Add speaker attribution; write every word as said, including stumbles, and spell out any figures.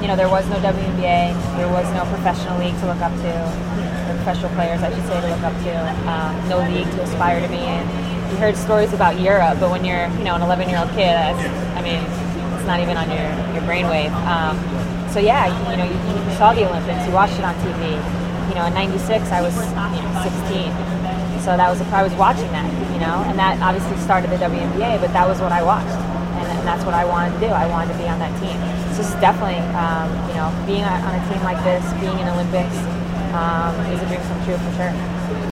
Speaker 1: know, there was no W N B A, there was no professional league to look up to, or professional players, I should say, to look up to, um, no league to aspire to be in. You heard stories about Europe, but when you're, you know, an eleven-year-old kid, that's, I mean, it's not even on your, your brainwave. Um, so yeah, you know, you, you saw the Olympics, you watched it on T V. You know, in ninety-six, I was sixteen, so that was I was watching that, you know, and that obviously started the W N B A, but that was what I watched, and, and that's what I wanted to do. I wanted to be on that team. So this is definitely, um, you know, being on a team like this, being in Olympics, um, is a dream come true for sure.